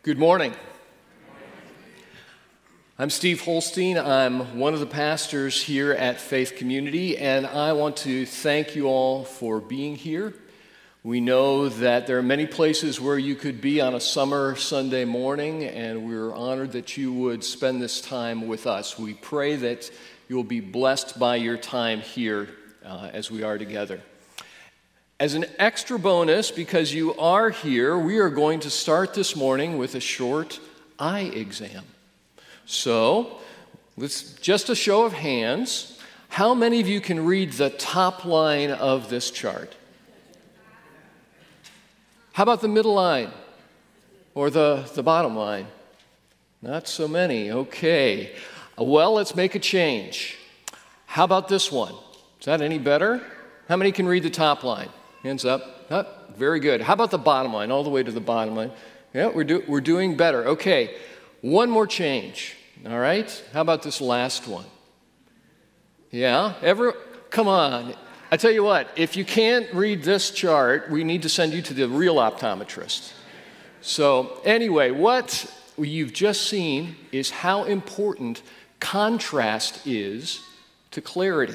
Good morning. I'm Steve Holstein. I'm one of the pastors here at Faith Community, and I want to thank you all for being here. We know that there are many places where you could be on a summer Sunday morning, and we're honored that you would spend this time with us. We pray that you'll be blessed by your time here as we are together. As an extra bonus, because you are here, we are going to start this morning with a short eye exam. So, just a show of hands. How many of you can read the top line of this chart? How about the middle line? Or the bottom line? Not so many. Okay. Well, let's make a change. How about this one? Is that any better? How many can read the top line? Hands up. Oh, very good. How about the bottom line, all the way to the bottom line? Yeah, we're doing better. Okay, one more change. All right? How about this last one? Yeah? Come on. I tell you what, if you can't read this chart, we need to send you to the real optometrist. So anyway, what you've just seen is how important contrast is to clarity.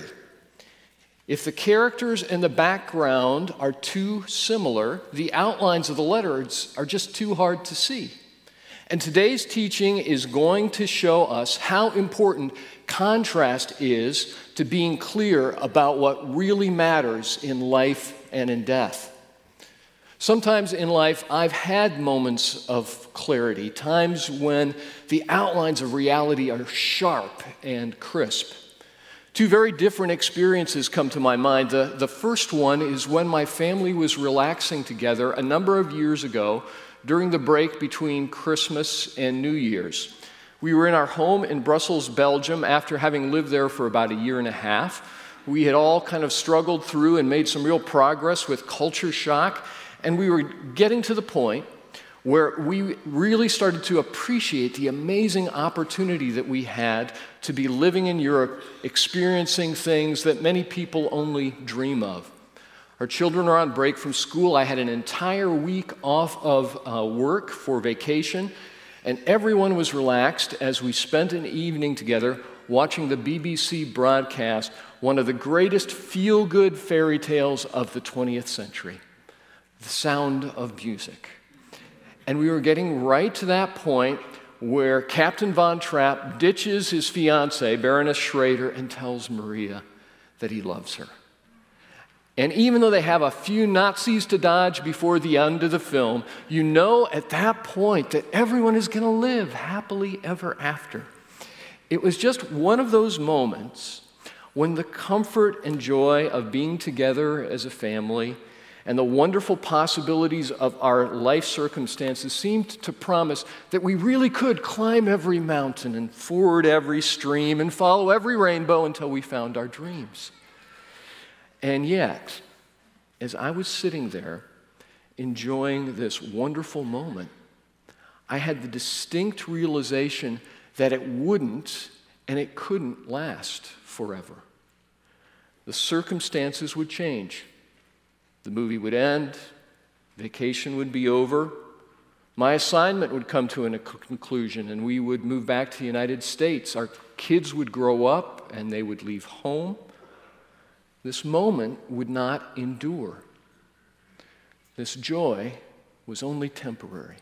If the characters and the background are too similar, the outlines of the letters are just too hard to see. And today's teaching is going to show us how important contrast is to being clear about what really matters in life and in death. Sometimes in life, I've had moments of clarity, times when the outlines of reality are sharp and crisp. Two very different experiences come to my mind. The first one is when my family was relaxing together a number of years ago during the break between Christmas and New Year's. We were in our home in Brussels, Belgium, after having lived there for about a year and a half. We had all kind of struggled through and made some real progress with culture shock, and we were getting to the point where we really started to appreciate the amazing opportunity that we had to be living in Europe, experiencing things that many people only dream of. Our children are on break from school. I had an entire week off of work for vacation, and everyone was relaxed as we spent an evening together watching the BBC broadcast one of the greatest feel-good fairy tales of the 20th century, The Sound of Music. And we were getting right to that point where Captain Von Trapp ditches his fiancée, Baroness Schrader, and tells Maria that he loves her. And even though they have a few Nazis to dodge before the end of the film, you know at that point that everyone is going to live happily ever after. It was just one of those moments when the comfort and joy of being together as a family and the wonderful possibilities of our life circumstances seemed to promise that we really could climb every mountain and ford every stream and follow every rainbow until we found our dreams. And yet, as I was sitting there enjoying this wonderful moment, I had the distinct realization that it wouldn't and it couldn't last forever. The circumstances would change. The movie would end, vacation would be over, my assignment would come to a conclusion, and we would move back to the United States. Our kids would grow up, and they would leave home. This moment would not endure. This joy was only temporary.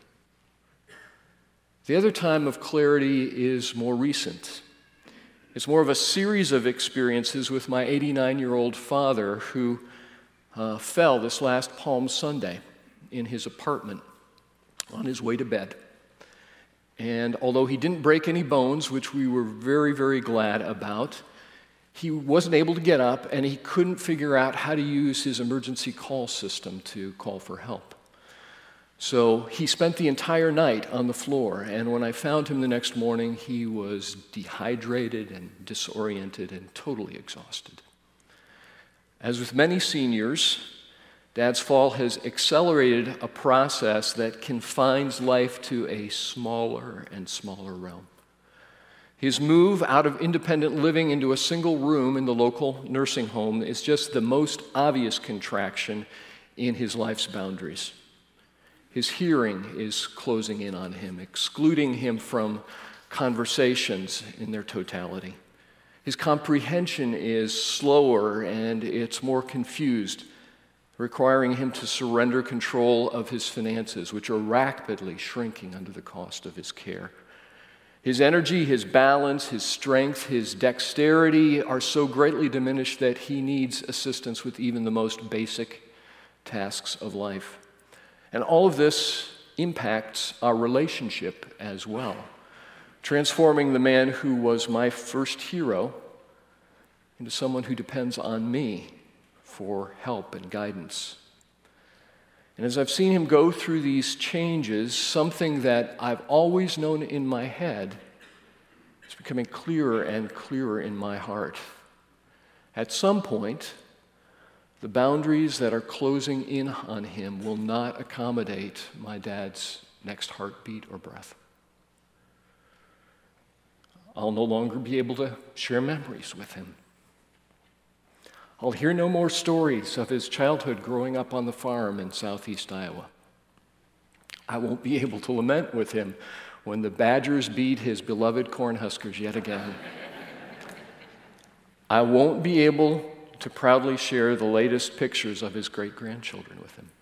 The other time of clarity is more recent. It's more of a series of experiences with my 89-year-old father who fell this last Palm Sunday in his apartment on his way to bed. And although he didn't break any bones, which we were very, very glad about, he wasn't able to get up and he couldn't figure out how to use his emergency call system to call for help. So he spent the entire night on the floor, and when I found him the next morning, he was dehydrated and disoriented and totally exhausted. As with many seniors, Dad's fall has accelerated a process that confines life to a smaller and smaller realm. His move out of independent living into a single room in the local nursing home is just the most obvious contraction in his life's boundaries. His hearing is closing in on him, excluding him from conversations in their totality. His comprehension is slower and it's more confused, requiring him to surrender control of his finances, which are rapidly shrinking under the cost of his care. His energy, his balance, his strength, his dexterity are so greatly diminished that he needs assistance with even the most basic tasks of life. And all of this impacts our relationship as well, transforming the man who was my first hero into someone who depends on me for help and guidance. And as I've seen him go through these changes, something that I've always known in my head is becoming clearer and clearer in my heart. At some point, the boundaries that are closing in on him will not accommodate my dad's next heartbeat or breath. I'll no longer be able to share memories with him. I'll hear no more stories of his childhood growing up on the farm in southeast Iowa. I won't be able to lament with him when the Badgers beat his beloved Cornhuskers yet again. I won't be able to proudly share the latest pictures of his great-grandchildren with him.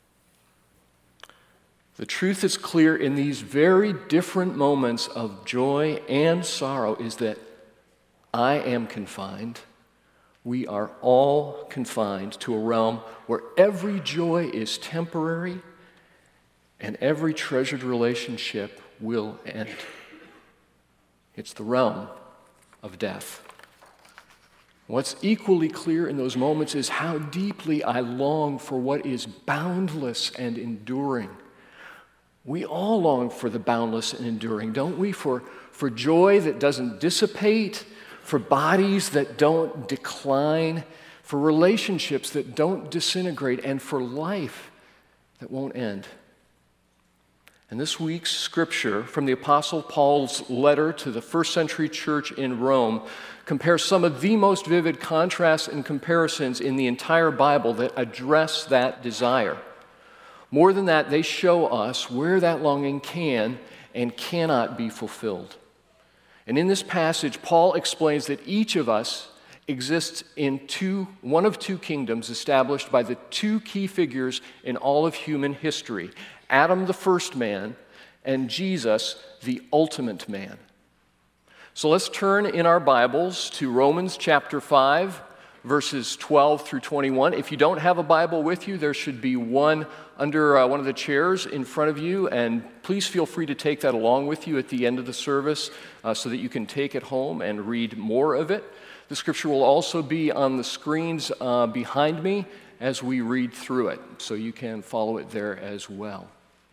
The truth is clear in these very different moments of joy and sorrow is that I am confined. We are all confined to a realm where every joy is temporary and every treasured relationship will end. It's the realm of death. What's equally clear in those moments is how deeply I long for what is boundless and enduring. We all long for the boundless and enduring, don't we? For joy that doesn't dissipate, for bodies that don't decline, for relationships that don't disintegrate, and for life that won't end. And this week's scripture from the Apostle Paul's letter to the first century church in Rome compares some of the most vivid contrasts and comparisons in the entire Bible that address that desire. More than that, they show us where that longing can and cannot be fulfilled. And in this passage, Paul explains that each of us exists in one of two kingdoms established by the two key figures in all of human history: Adam, the first man, and Jesus, the ultimate man. So let's turn in our Bibles to Romans chapter 5, verses 12 through 21. If you don't have a Bible with you, there should be one under one of the chairs in front of you, and please feel free to take that along with you at the end of the service so that you can take it home and read more of it. The scripture will also be on the screens behind me as we read through it, so you can follow it there as well.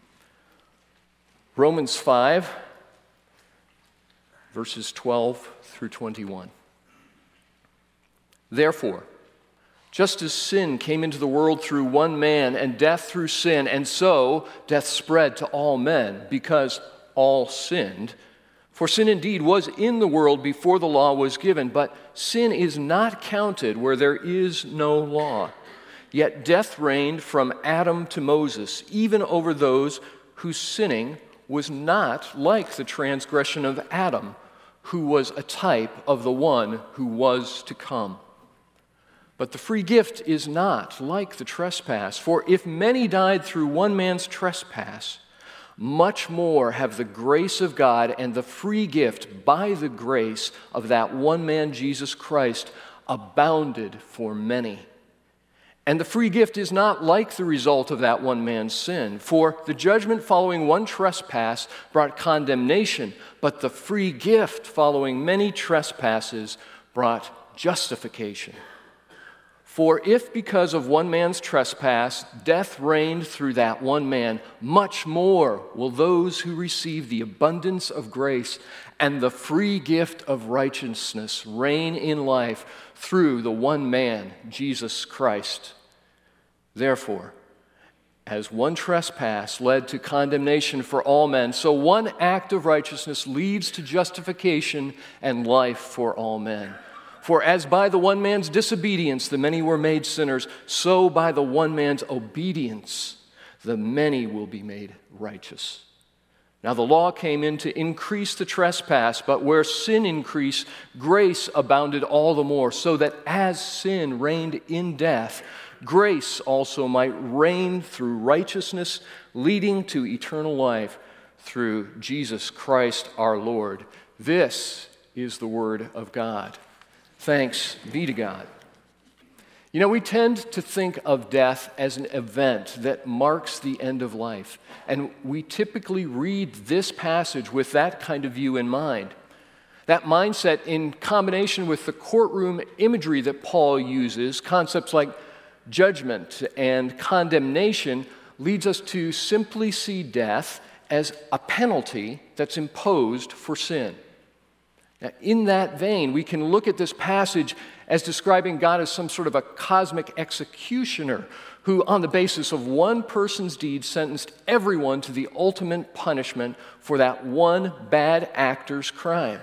Romans 5, verses 12 through 21. Therefore, just as sin came into the world through one man, and death through sin, and so death spread to all men, because all sinned. For sin indeed was in the world before the law was given, but sin is not counted where there is no law. Yet death reigned from Adam to Moses, even over those whose sinning was not like the transgression of Adam, who was a type of the one who was to come. But the free gift is not like the trespass. For if many died through one man's trespass, much more have the grace of God and the free gift by the grace of that one man, Jesus Christ, abounded for many. And the free gift is not like the result of that one man's sin. For the judgment following one trespass brought condemnation, but the free gift following many trespasses brought justification. For if because of one man's trespass death reigned through that one man, much more will those who receive the abundance of grace and the free gift of righteousness reign in life through the one man, Jesus Christ. Therefore, as one trespass led to condemnation for all men, so one act of righteousness leads to justification and life for all men. For as by the one man's disobedience the many were made sinners, so by the one man's obedience the many will be made righteous. Now the law came in to increase the trespass, but where sin increased, grace abounded all the more, so that as sin reigned in death, grace also might reign through righteousness, leading to eternal life through Jesus Christ our Lord. This is the word of God. Thanks be to God. You know, we tend to think of death as an event that marks the end of life, and we typically read this passage with that kind of view in mind. That mindset, in combination with the courtroom imagery that Paul uses, concepts like judgment and condemnation, leads us to simply see death as a penalty that's imposed for sin. Now, in that vein, we can look at this passage as describing God as some sort of a cosmic executioner who, on the basis of one person's deed, sentenced everyone to the ultimate punishment for that one bad actor's crime.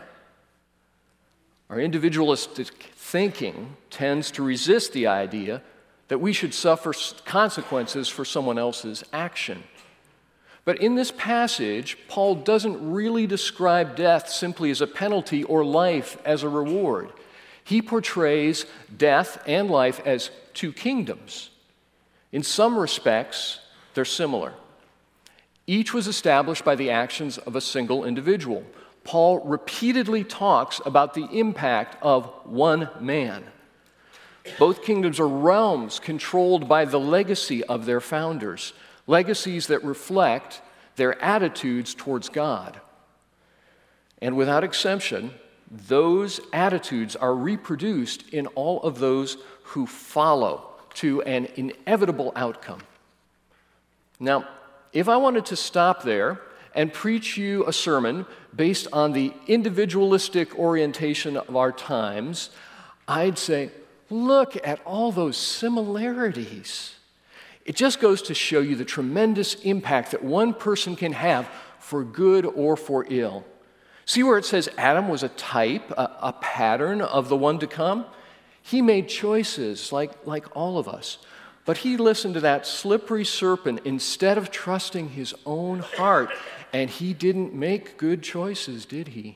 Our individualistic thinking tends to resist the idea that we should suffer consequences for someone else's action. But in this passage, Paul doesn't really describe death simply as a penalty or life as a reward. He portrays death and life as two kingdoms. In some respects, they're similar. Each was established by the actions of a single individual. Paul repeatedly talks about the impact of one man. Both kingdoms are realms controlled by the legacy of their founders, legacies that reflect their attitudes towards God. And without exception, those attitudes are reproduced in all of those who follow to an inevitable outcome. Now, if I wanted to stop there and preach you a sermon based on the individualistic orientation of our times, I'd say, look at all those similarities. It just goes to show you the tremendous impact that one person can have for good or for ill. See where it says Adam was a type, a pattern of the one to come? He made choices like all of us. But he listened to that slippery serpent instead of trusting his own heart. And he didn't make good choices, did he?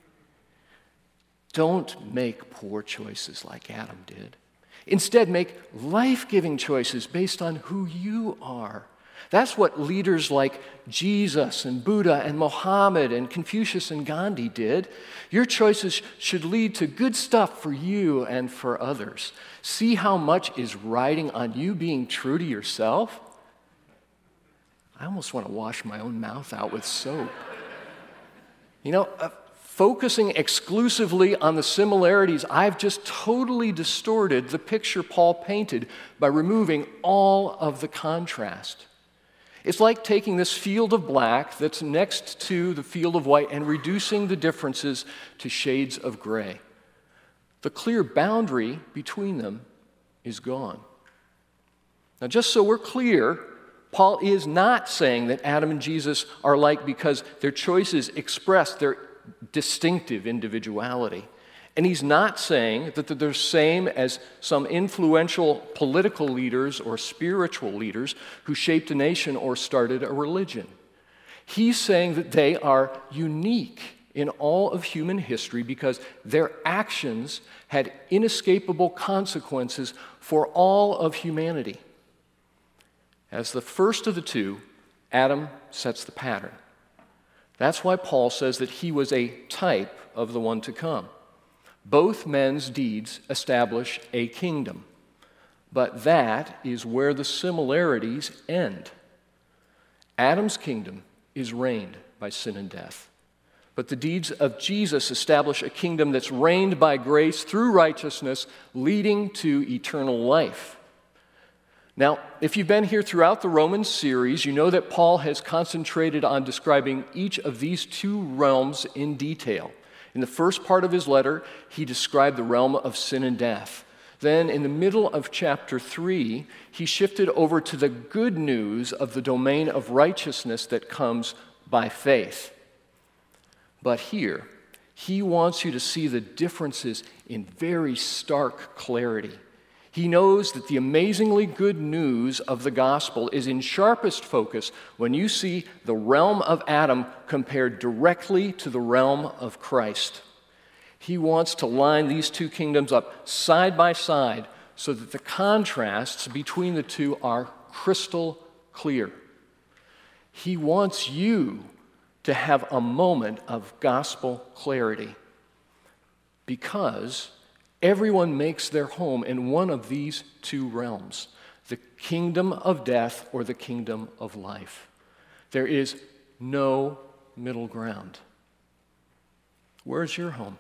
Don't make poor choices like Adam did. Instead, make life-giving choices based on who you are. That's what leaders like Jesus and Buddha and Mohammed and Confucius and Gandhi did. Your choices should lead to good stuff for you and for others. See how much is riding on you being true to yourself? I almost want to wash my own mouth out with soap. You know, focusing exclusively on the similarities, I've just totally distorted the picture Paul painted by removing all of the contrast. It's like taking this field of black that's next to the field of white and reducing the differences to shades of gray. The clear boundary between them is gone. Now, just so we're clear, Paul is not saying that Adam and Jesus are alike because their choices express their distinctive individuality. And he's not saying that they're the same as some influential political leaders or spiritual leaders who shaped a nation or started a religion. He's saying that they are unique in all of human history because their actions had inescapable consequences for all of humanity. As the first of the two, Adam sets the pattern. That's why Paul says that he was a type of the one to come. Both men's deeds establish a kingdom, but that is where the similarities end. Adam's kingdom is reigned by sin and death, but the deeds of Jesus establish a kingdom that's reigned by grace through righteousness, leading to eternal life. Now, if you've been here throughout the Romans series, you know that Paul has concentrated on describing each of these two realms in detail. In the first part of his letter, he described the realm of sin and death. Then, in the middle of chapter 3, he shifted over to the good news of the domain of righteousness that comes by faith. But here, he wants you to see the differences in very stark clarity. He knows that the amazingly good news of the gospel is in sharpest focus when you see the realm of Adam compared directly to the realm of Christ. He wants to line these two kingdoms up side by side so that the contrasts between the two are crystal clear. He wants you to have a moment of gospel clarity because everyone makes their home in one of these two realms, the kingdom of death or the kingdom of life. There is no middle ground. Where's your home?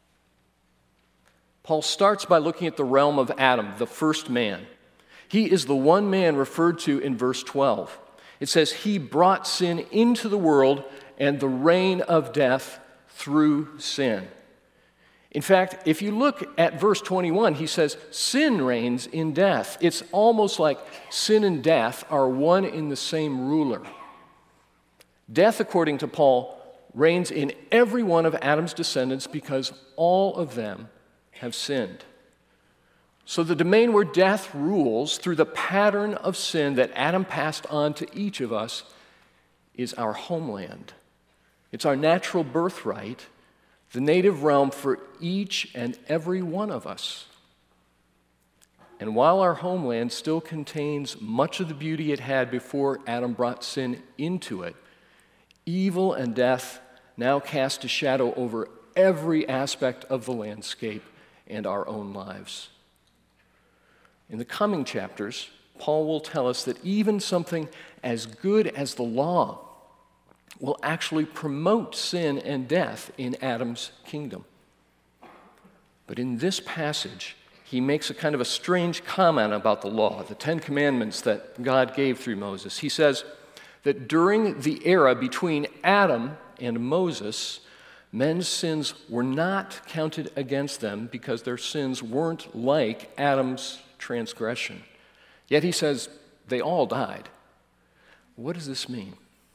Paul starts by looking at the realm of Adam, the first man. He is the one man referred to in verse 12. It says, he brought sin into the world and the reign of death through sin. In fact, if you look at verse 21, he says, sin reigns in death. It's almost like sin and death are one in the same ruler. Death, according to Paul, reigns in every one of Adam's descendants because all of them have sinned. So the domain where death rules through the pattern of sin that Adam passed on to each of us is our homeland. It's our natural birthright, the native realm for each and every one of us. And while our homeland still contains much of the beauty it had before Adam brought sin into it, evil and death now cast a shadow over every aspect of the landscape and our own lives. In the coming chapters, Paul will tell us that even something as good as the law will actually promote sin and death in Adam's kingdom. But in this passage, he makes a kind of a strange comment about the law, the Ten Commandments that God gave through Moses. He says that during the era between Adam and Moses, men's sins were not counted against them because their sins weren't like Adam's transgression. Yet he says they all died. What does this mean?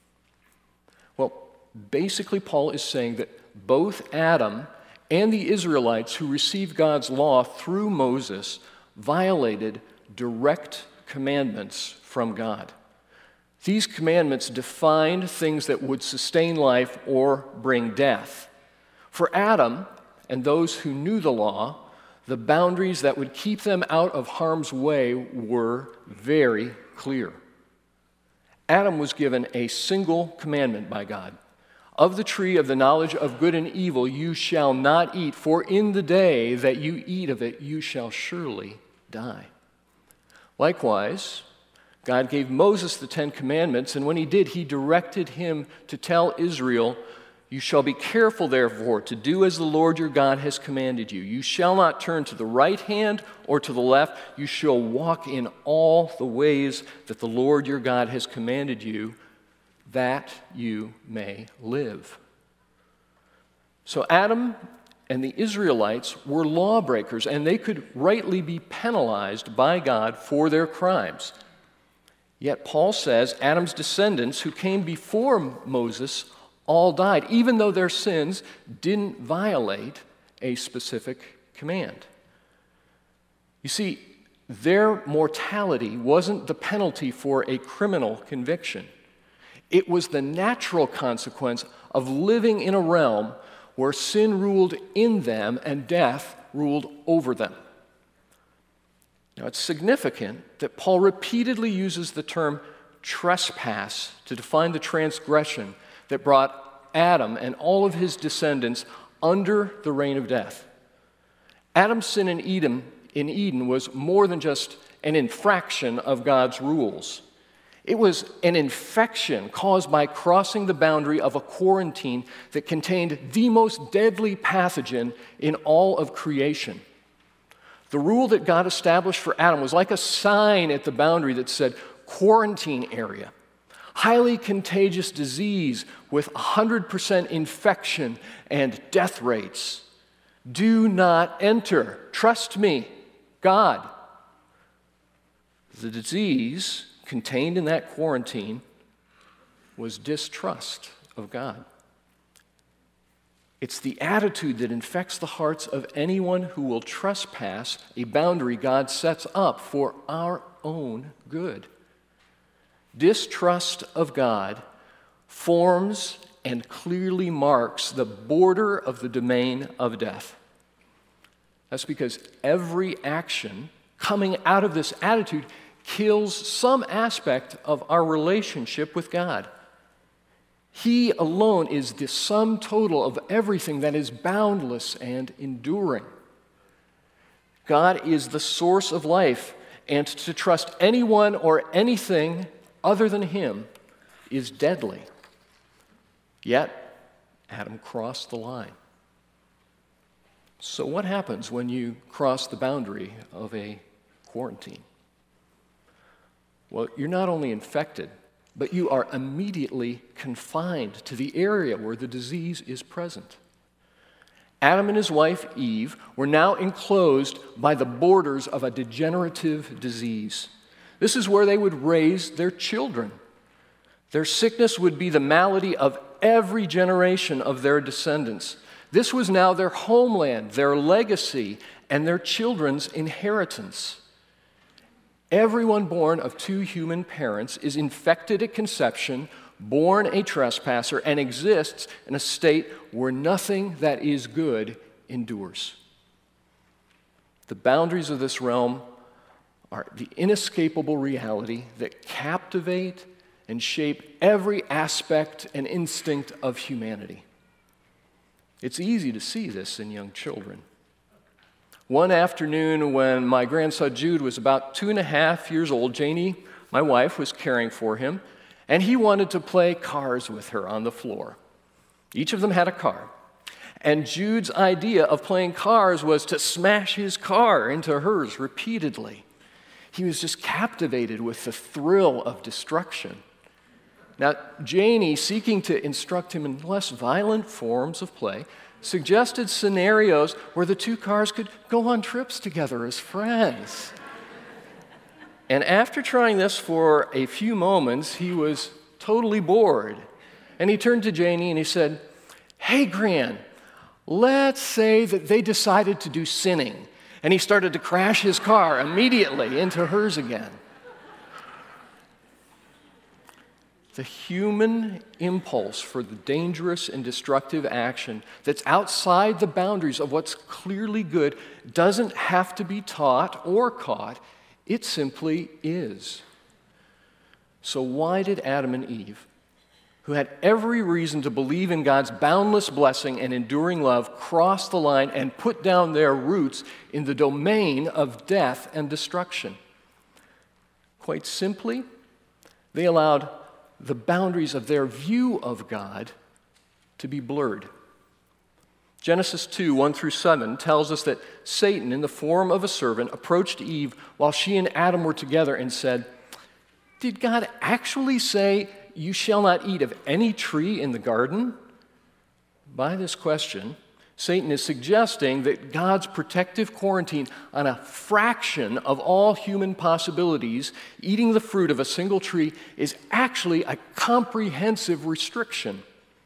Well, basically, Paul is saying that both Adam and the Israelites who received God's law through Moses violated direct commandments from God. These commandments defined things that would sustain life or bring death. For Adam and those who knew the law, the boundaries that would keep them out of harm's way were very clear. Adam was given a single commandment by God. Of the tree of the knowledge of good and evil you shall not eat, for in the day that you eat of it you shall surely die. Likewise, God gave Moses the Ten Commandments, and when he did, he directed him to tell Israel, you shall be careful, therefore, to do as the Lord your God has commanded you. You shall not turn to the right hand or to the left. You shall walk in all the ways that the Lord your God has commanded you, that you may live. So Adam and the Israelites were lawbreakers, and they could rightly be penalized by God for their crimes. Yet Paul says Adam's descendants who came before Moses all died, even though their sins didn't violate a specific command. You see, their mortality wasn't the penalty for a criminal conviction. It was the natural consequence of living in a realm where sin ruled in them and death ruled over them. Now, it's significant that Paul repeatedly uses the term trespass to define the transgression that brought Adam and all of his descendants under the reign of death. Adam's sin in Eden was more than just an infraction of God's rules. It was an infection caused by crossing the boundary of a quarantine that contained the most deadly pathogen in all of creation. The rule that God established for Adam was like a sign at the boundary that said, quarantine area. Highly contagious disease with 100% infection and death rates. Do not enter. Trust me, God. The disease contained in that quarantine was distrust of God. It's the attitude that infects the hearts of anyone who will trespass a boundary God sets up for our own good. Distrust of God forms and clearly marks the border of the domain of death. That's because every action coming out of this attitude kills some aspect of our relationship with God. He alone is the sum total of everything that is boundless and enduring. God is the source of life, and to trust anyone or anything other than Him is deadly. Yet, Adam crossed the line. So what happens when you cross the boundary of a quarantine? Well, you're not only infected, but you are immediately confined to the area where the disease is present. Adam and his wife Eve were now enclosed by the borders of a degenerative disease. This is where they would raise their children. Their sickness would be the malady of every generation of their descendants. This was now their homeland, their legacy, and their children's inheritance. Everyone born of two human parents is infected at conception, born a trespasser, and exists in a state where nothing that is good endures. The boundaries of this realm are the inescapable reality that captivate and shape every aspect and instinct of humanity. It's easy to see this in young children. One afternoon when my grandson Jude was about 2.5 years old, Janie, my wife, was caring for him, and he wanted to play cars with her on the floor. Each of them had a car. And Jude's idea of playing cars was to smash his car into hers repeatedly. He was just captivated with the thrill of destruction. Now, Janie, seeking to instruct him in less violent forms of play, suggested scenarios where the two cars could go on trips together as friends. And after trying this for a few moments, he was totally bored. And he turned to Janie and he said, "Hey, Gran, let's say that they decided to do sinning." And he started to crash his car immediately into hers again. The human impulse for the dangerous and destructive action that's outside the boundaries of what's clearly good doesn't have to be taught or caught. It simply is. So why did Adam and Eve, who had every reason to believe in God's boundless blessing and enduring love, cross the line and put down their roots in the domain of death and destruction? Quite simply, they allowed the boundaries of their view of God to be blurred. Genesis 2, 1-7 tells us that Satan, in the form of a servant, approached Eve while she and Adam were together and said, "Did God actually say, 'You shall not eat of any tree in the garden'?" By this question, Satan is suggesting that God's protective quarantine on a fraction of all human possibilities, eating the fruit of a single tree, is actually a comprehensive restriction.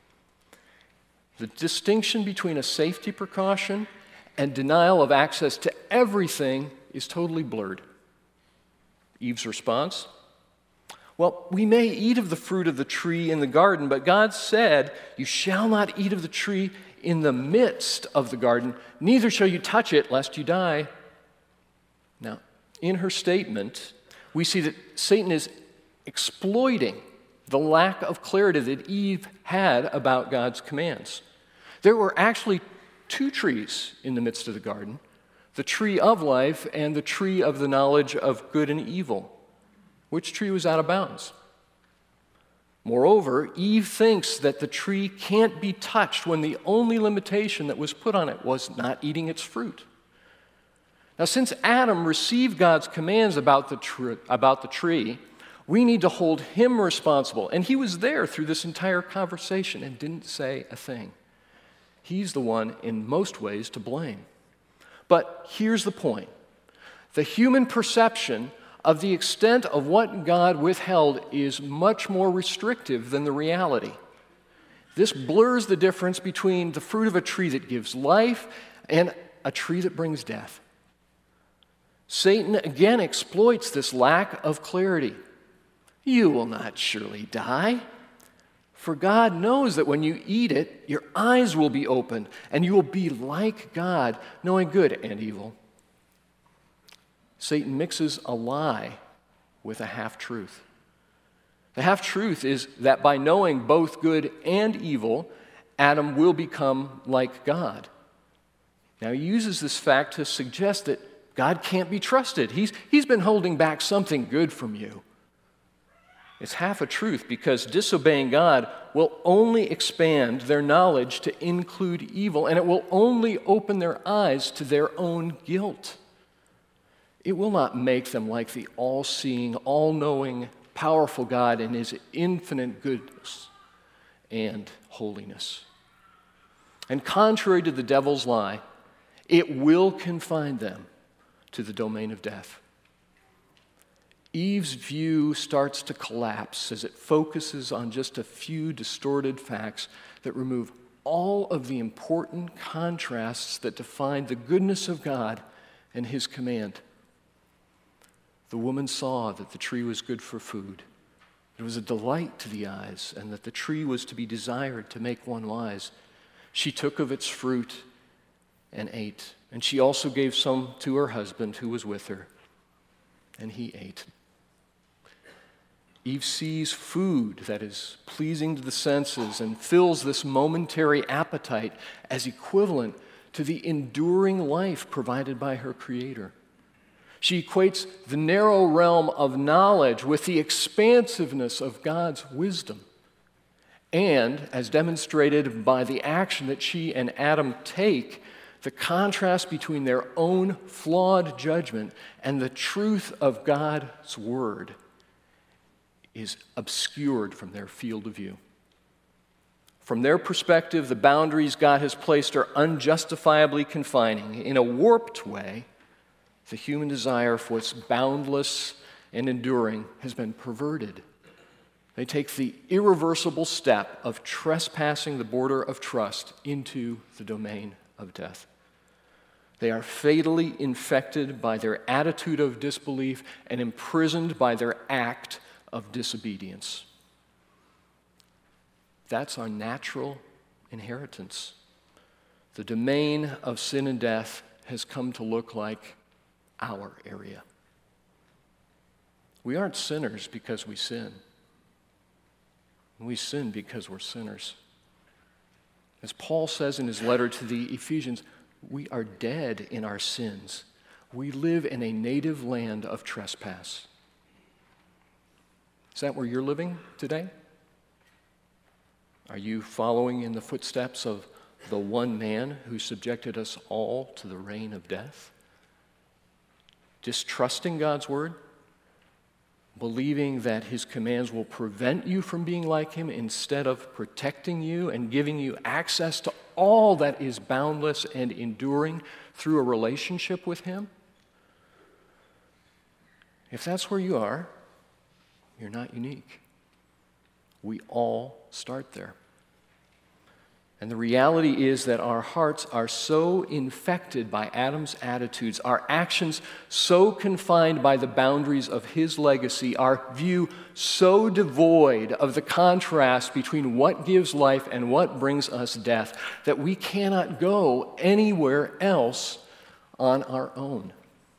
The distinction between a safety precaution and denial of access to everything is totally blurred. Eve's response? Well, we may eat of the fruit of the tree in the garden, but God said, "You shall not eat of the tree in the midst of the garden, neither shall you touch it, lest you die." Now, in her statement, we see that Satan is exploiting the lack of clarity that Eve had about God's commands. There were actually two trees in the midst of the garden, the tree of life and the tree of the knowledge of good and evil. Which tree was out of bounds? Moreover, Eve thinks that the tree can't be touched when the only limitation that was put on it was not eating its fruit. Now, since Adam received God's commands about the tree, we need to hold him responsible. And he was there through this entire conversation and didn't say a thing. He's the one, in most ways, to blame. But here's the point. The human perception of the extent of what God withheld is much more restrictive than the reality. This blurs the difference between the fruit of a tree that gives life and a tree that brings death. Satan again exploits this lack of clarity. You will not surely die. For God knows that when you eat it, your eyes will be opened, and you will be like God, knowing good and evil. Satan mixes a lie with a half-truth. The half-truth is that by knowing both good and evil, Adam will become like God. Now, he uses this fact to suggest that God can't be trusted. He's been holding back something good from you. It's half a truth because disobeying God will only expand their knowledge to include evil, and it will only open their eyes to their own guilt. It will not make them like the all-seeing, all-knowing, powerful God in His infinite goodness and holiness. And contrary to the devil's lie, it will confine them to the domain of death. Eve's view starts to collapse as it focuses on just a few distorted facts that remove all of the important contrasts that define the goodness of God and His command. The woman saw that the tree was good for food. It was a delight to the eyes, and that the tree was to be desired to make one wise. She took of its fruit and ate, and she also gave some to her husband who was with her, and he ate. Eve sees food that is pleasing to the senses and fills this momentary appetite as equivalent to the enduring life provided by her Creator. She equates the narrow realm of knowledge with the expansiveness of God's wisdom. And, as demonstrated by the action that she and Adam take, the contrast between their own flawed judgment and the truth of God's Word is obscured from their field of view. From their perspective, the boundaries God has placed are unjustifiably confining. In a warped way, the human desire for what's boundless and enduring has been perverted. They take the irreversible step of trespassing the border of trust into the domain of death. They are fatally infected by their attitude of disbelief and imprisoned by their act of disobedience. That's our natural inheritance. The domain of sin and death has come to look like our area. We aren't sinners because we sin. We sin because we're sinners. As Paul says in his letter to the Ephesians, we are dead in our sins. We live in a native land of trespass. Is that where you're living today? Are you following in the footsteps of the one man who subjected us all to the reign of death? Distrusting God's word? Believing that his commands will prevent you from being like him instead of protecting you and giving you access to all that is boundless and enduring through a relationship with him? If that's where you are, you're not unique. We all start there. And the reality is that our hearts are so infected by Adam's attitudes, our actions so confined by the boundaries of his legacy, our view so devoid of the contrast between what gives life and what brings us death, that we cannot go anywhere else on our own.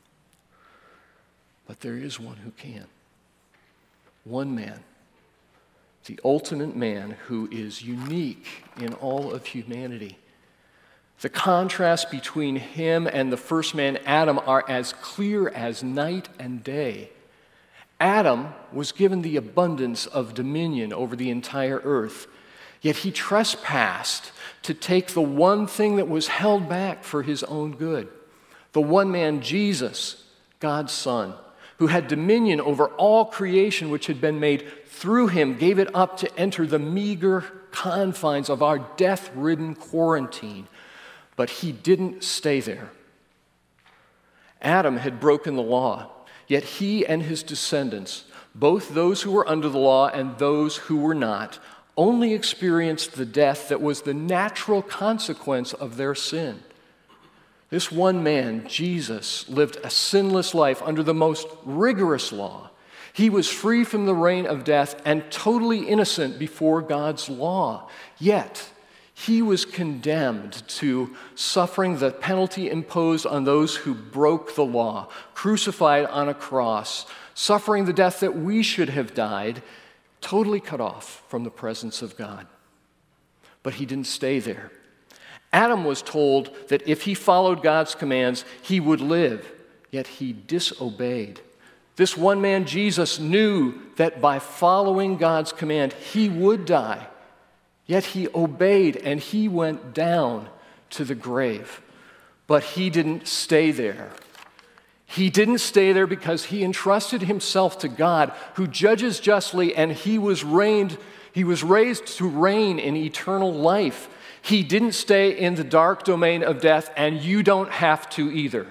But there is one who can. One man. The ultimate man who is unique in all of humanity. The contrast between him and the first man, Adam, are as clear as night and day. Adam was given the abundance of dominion over the entire earth, yet he trespassed to take the one thing that was held back for his own good. The one man, Jesus, God's Son, who had dominion over all creation which had been made through him, gave it up to enter the meager confines of our death-ridden quarantine. But he didn't stay there. Adam had broken the law, yet he and his descendants, both those who were under the law and those who were not, only experienced the death that was the natural consequence of their sin. This one man, Jesus, lived a sinless life under the most rigorous law. He was free from the reign of death and totally innocent before God's law. Yet, he was condemned to suffering the penalty imposed on those who broke the law, crucified on a cross, suffering the death that we should have died, totally cut off from the presence of God. But he didn't stay there. Adam was told that if he followed God's commands, he would live, yet he disobeyed. This one man, Jesus, knew that by following God's command, he would die, yet he obeyed and he went down to the grave. But he didn't stay there. He didn't stay there because he entrusted himself to God, who judges justly, and he was raised to reign in eternal life. He didn't stay in the dark domain of death, and you don't have to either.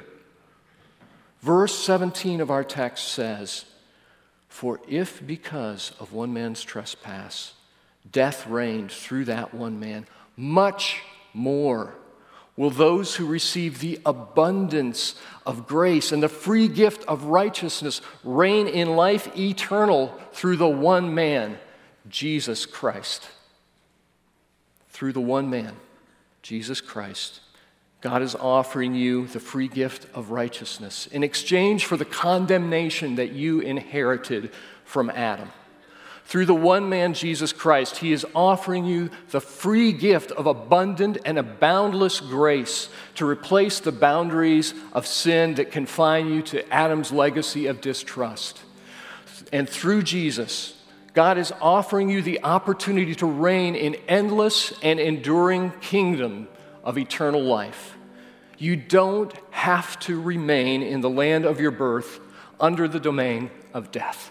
Verse 17 of our text says, "For if because of one man's trespass, death reigned through that one man, much more will those who receive the abundance of grace and the free gift of righteousness reign in life eternal through the one man, Jesus Christ." Through the one man, Jesus Christ, God is offering you the free gift of righteousness in exchange for the condemnation that you inherited from Adam. Through the one man, Jesus Christ, he is offering you the free gift of abundant and a boundless grace to replace the boundaries of sin that confine you to Adam's legacy of distrust. And through Jesus, God is offering you the opportunity to reign in endless and enduring kingdom of eternal life. You don't have to remain in the land of your birth under the domain of death.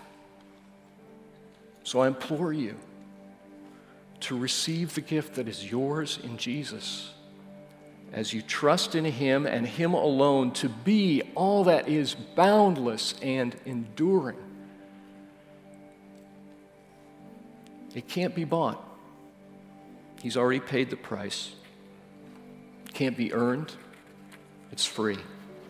So I implore you to receive the gift that is yours in Jesus as you trust in him and him alone to be all that is boundless and enduring. It can't be bought. He's already paid the price. It can't be earned. It's free.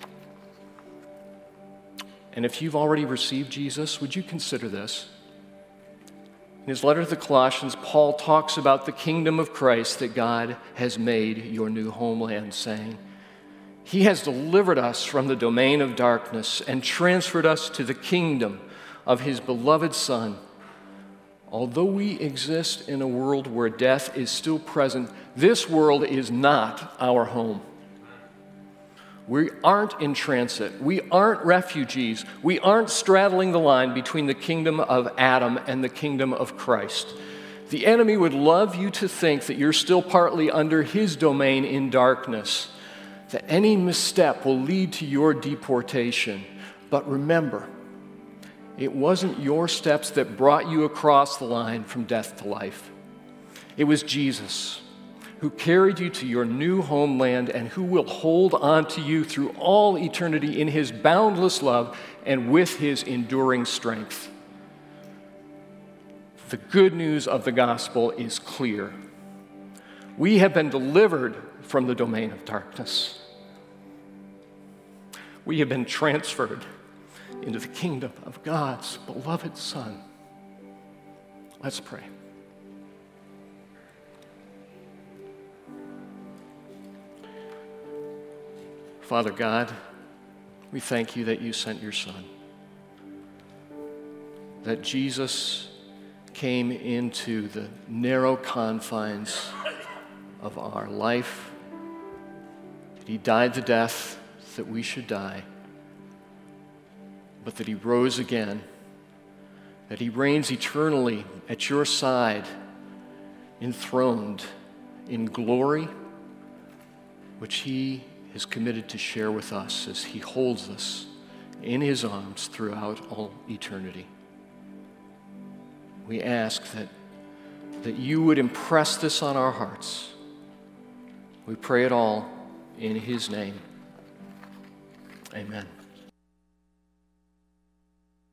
And if you've already received Jesus, would you consider this? In his letter to the Colossians, Paul talks about the kingdom of Christ that God has made your new homeland, saying, "He has delivered us from the domain of darkness and transferred us to the kingdom of his beloved Son. Although we exist in a world where death is still present, this world is not our home. We aren't in transit. We aren't refugees. We aren't straddling the line between the kingdom of Adam and the kingdom of Christ. The enemy would love you to think that you're still partly under his domain in darkness, that any misstep will lead to your deportation. But remember, it wasn't your steps that brought you across the line from death to life. It was Jesus who carried you to your new homeland and who will hold on to you through all eternity in his boundless love and with his enduring strength. The good news of the gospel is clear. We have been delivered from the domain of darkness. We have been transferred into the kingdom of God's beloved Son. Let's pray. Father God, we thank you that you sent your Son, that Jesus came into the narrow confines of our life, that he died the death that we should die, but that he rose again, that he reigns eternally at your side, enthroned in glory, which he is committed to share with us as he holds us in his arms throughout all eternity. We ask that you would impress this on our hearts. We pray it all in his name. Amen.